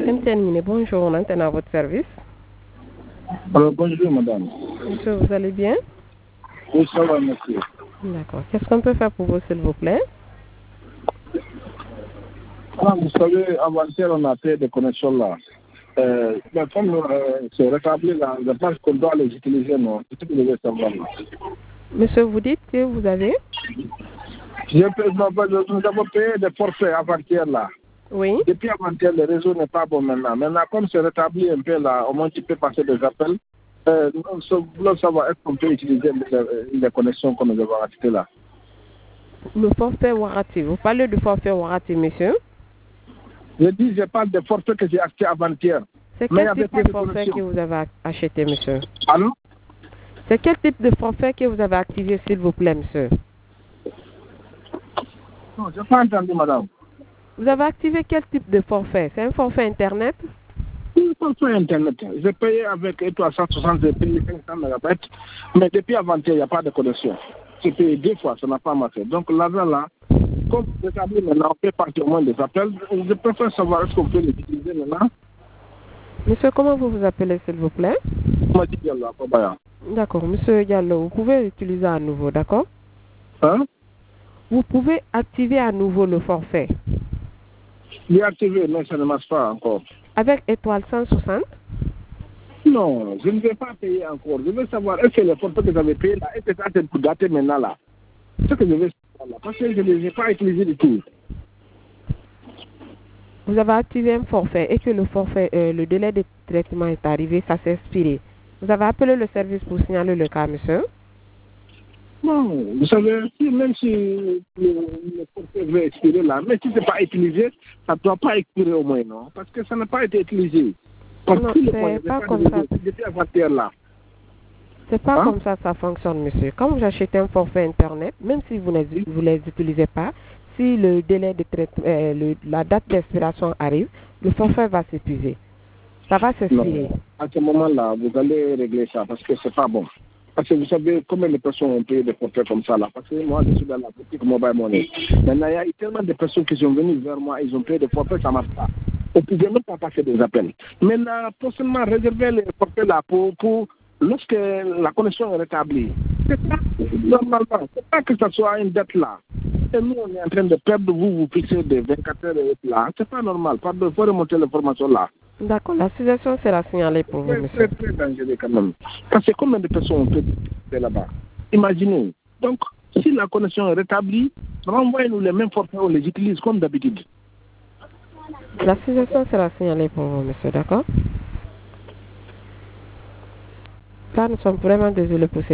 MTN, bonjour, on est à votre service. Alors, bonjour madame. Monsieur, vous allez bien? Oui, ça va, merci. D'accord. Qu'est-ce qu'on peut faire pour vous, s'il vous plaît? Ah, vous savez, avant-hier, on a fait des connexions là. Mais comme c'est rétabli là, je pense qu'on doit les utiliser, non? C'est ce que je veux savoir là. Monsieur, vous dites que vous avez? Nous avons payé des forfaits avant-hier là. Oui. Depuis avant-hier, le réseau n'est pas bon maintenant. Maintenant, comme c'est rétabli un peu là, au moins tu peux passer des appels. Nous voulons savoir est-ce qu'on peut utiliser les connexions que nous avons achetées là. Le forfait Warati. Vous parlez du forfait Warati, monsieur? Je dis, je parle des forfaits que j'ai achetés avant-hier. C'est quel type de forfait que vous avez acheté, monsieur? Allô? C'est quel type de forfait que vous avez activé, s'il vous plaît, monsieur? Non, je n'ai pas entendu, madame. Vous avez activé quel type de forfait? C'est un forfait Internet? Oui, forfait Internet. J'ai payé avec 360, j'ai payé 500 MB. Mais depuis avant-hier, il n'y a pas de connexion. J'ai payé 2 fois, ça n'a pas marché. Donc l'argent là, comme vous savez maintenant, on peut partir au moins des appels. Je préfère savoir est-ce qu'on peut les utiliser maintenant. Monsieur, comment vous vous appelez, s'il vous plaît? Moi, je dis là, Kobaya. D'accord, monsieur Diallo, vous pouvez l'utiliser à nouveau, d'accord? Hein? Vous pouvez activer à nouveau le forfait. Il est activé, mais ça ne marche pas encore. Avec étoile 160? Non, je ne vais pas payer encore. Je veux savoir est-ce que les forfaits que j'avais payés là, est-ce que ça c'est daté maintenant là? C'est ce que je veux savoir là, parce que je ne les ai pas utilisés du tout. Vous avez activé un forfait et que le forfait, le délai de traitement est arrivé, ça s'est expiré. Vous avez appelé le service pour signaler le cas, monsieur? Non, vous savez, même si le forfait veut expirer là, mais si ce n'est pas utilisé, ça ne doit pas expirer au moins, non? Parce que ça n'a pas été utilisé. Parce Non, que c'est pas comme ça. depuis avant-hier là. C'est pas comme ça fonctionne, monsieur. Quand vous achetez un forfait Internet, même si vous ne les utilisez pas, si le délai de traitement, la date d'expiration arrive, le forfait va s'épuiser. Ça va s'expirer. À ce moment-là, vous allez régler ça parce que c'est pas bon. Parce que vous savez combien de personnes ont payé des forfaits comme ça là. Parce que moi, je suis dans la boutique Mobile Money. Maintenant, il y a eu tellement de personnes qui sont venues vers moi, ils ont payé des forfaits, ça ne marche pas. On ne pouvait même pas passer des appels. Maintenant, pour seulement réserver les forfaits là pour lorsque la connexion est rétablie. C'est pas normalement. C'est pas que ça soit une dette là. Et nous, on est en train de perdre, vous fixez des 24 heures là. C'est pas normal. Il faut remonter l'information là. D'accord, la situation sera signalée pour vous, monsieur. C'est très dangereux quand même. Parce que combien de personnes ont fait là-bas? Imaginez. Donc, si la connexion est rétablie, renvoyez-nous les mêmes forfaits, on les utilise comme d'habitude. La situation sera signalée pour vous, monsieur, d'accord? Là, nous sommes vraiment désolés pour